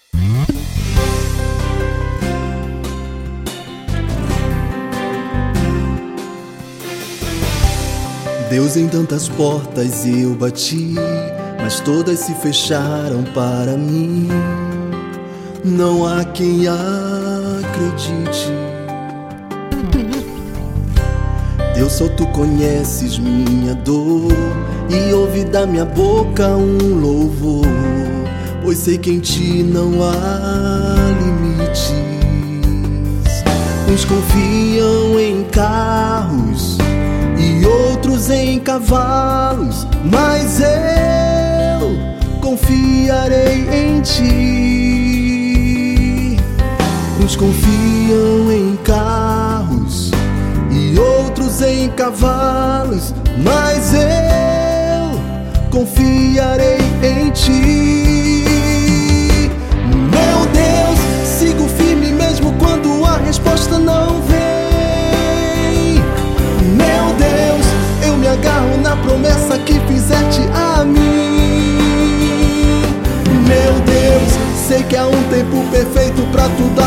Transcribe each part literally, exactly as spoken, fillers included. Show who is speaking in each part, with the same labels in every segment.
Speaker 1: Deus, em tantas portas eu bati, mas todas se fecharam para mim. Não há quem acredite. Deus, só tu conheces minha dor e ouve da minha boca um louvor, pois sei que em ti não há limites. Uns confiam em carros e outros em cavalos, mas eu confiarei em ti. Uns confiam em carros e outros em cavalos, mas eu confiarei em ti. Meu Deus, sigo firme mesmo quando a resposta não vem. Meu Deus, eu me agarro na promessa que fizeste a mim. Meu Deus, sei que há um tempo perfeito pra tudo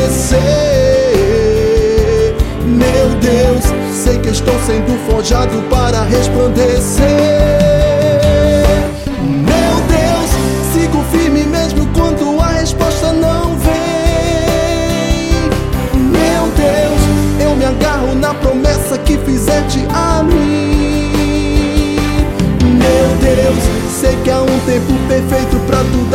Speaker 1: acontecer. Meu Deus, sei que estou sendo forjado para resplandecer. Meu Deus, sigo firme mesmo quando a resposta não vem. Meu Deus, eu me agarro na promessa que fizeste a mim. Meu Deus, sei que há um tempo perfeito pra tudo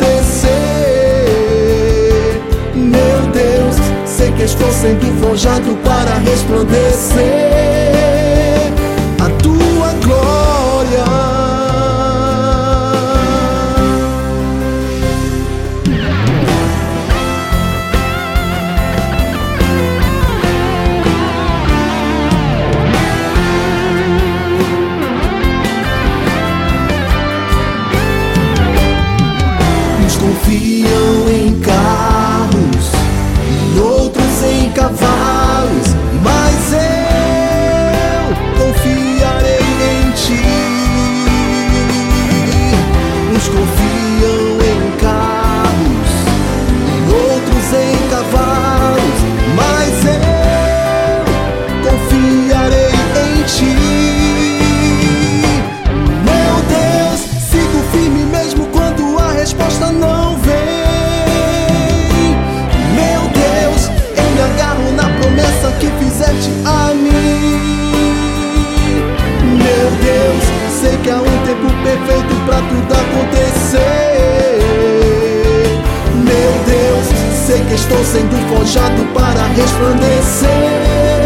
Speaker 1: acontecer. Meu Deus, sei que estou sendo forjado para resplandecer a tua glória. Uns confiam em carros e outros em cavalos, mas eu confiarei em ti. Uns confiam em carros e outros em cavalos, mas eu confiarei em ti. Meu Deus, sigo firme mesmo quando a resposta não vem. Meu Deus, eu me agarro na promessa que fizeste a mim. Meu Deus, sei que há um tempo perfeito pra tudo acontecer. Meu Deus, sei que estou sendo forjado para resplandecer.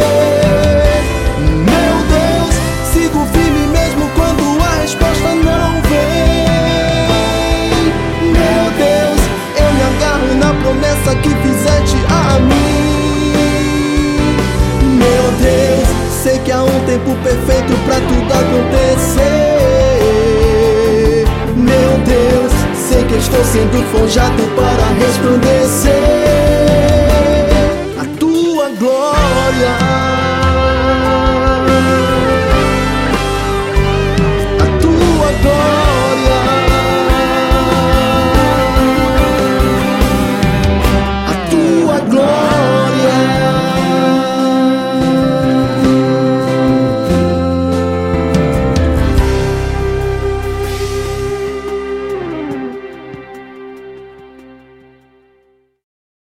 Speaker 1: Meu Deus, sigo firme mesmo quando a resposta não vem. Meu Deus, eu me agarro na promessa que fizeste a mim. Meu Deus, sei que há um tempo perfeito pra tudo acontecer. Meu Deus, sei que estou sendo forjado para resplandecer a tua glória.